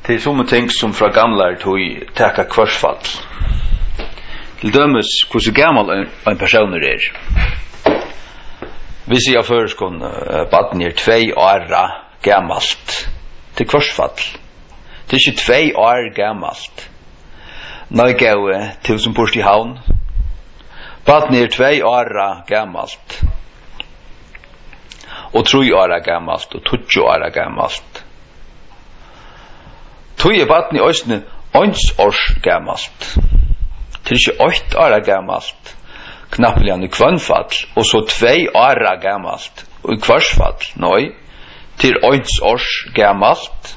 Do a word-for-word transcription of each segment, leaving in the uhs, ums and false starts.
Til som ting som fra gamla tog teka kvarsfall. Til dømes hvordan gammal en, en person er. Vi sier føreskon uh, baden er tvei åra gammalt til kvarsfall. Det er ikke tvei år gammalt. Nei gau til som bort i havn. Baden er tvei åra gammalt. Og tru åra gammalt og tutsi åra gammalt. Tui er baden i òsne ons års gammalt. Til ikke ått åra gammalt. Knappelig han i kvannfall. Og så tvei åra gammalt. Og i kvarsfall. Nei. Til ons års gammalt.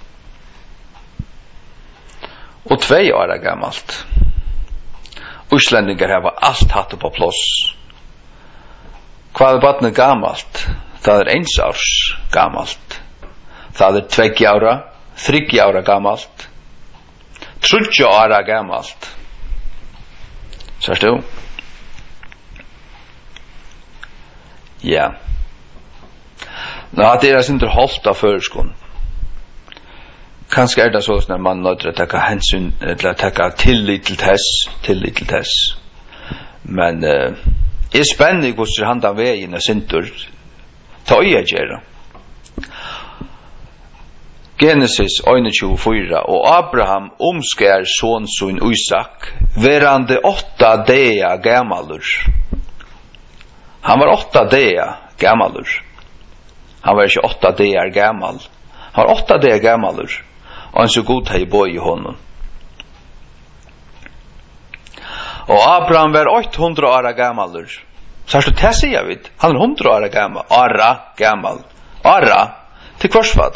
Og tvei åra gammalt. Íslendingar hava allt hatt på plås. Hvað er badne gammalt? Það er eins árs gammalt. Það er tveggja ára, þriggja ára gammalt. Trúggja ára gammalt. Sérst du? Ja. Nå, det er sindur holdt av føreskon. Kanskje er det sånn at man nødder å tekka hensyn, eller tekka tillit til tess, tillit til tess. Men uh, er spennende hvordan handan vegin er sindur ta øye gjerra. Genesis tjuefire og Abraham omskær son sin Isak, verande åtta dea gammalur. Han var åtta dea gammalur. Han var ikke åtta dea gammal. Han var åtta dea gammalur. Og han så god hei boi i honom. Og Abraham var åttahundra åra gammalur. Så har du det sier vi? Han er hundra åra gammal. Åra gammal. Åra til kvarsfall.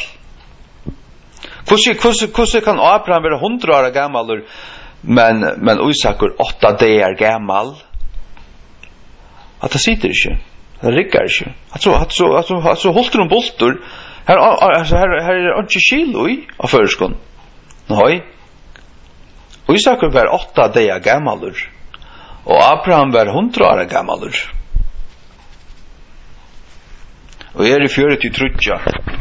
Hvordan kan Abraham være hundra åra gammalur, men, men Isak er åtta dagar gammal? At det sitter ikke. Det rikker ikke. At så holter hun bolter. Her, altså, her, her er ikke kilo i av føreskånd. Nei. Isak var åtta dagar gammalur. Og Abraham var hundra åra gammalur. Og er i fjøret til trutja.